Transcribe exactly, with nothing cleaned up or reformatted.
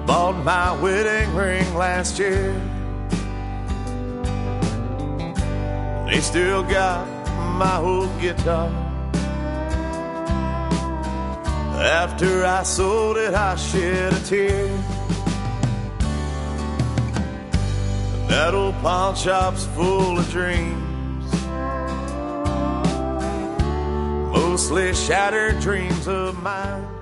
bought my wedding ring last year. They still got my old guitar. After I sold it, I shed a tear. That old pawn shop's full of dreams, mostly shattered dreams of mine.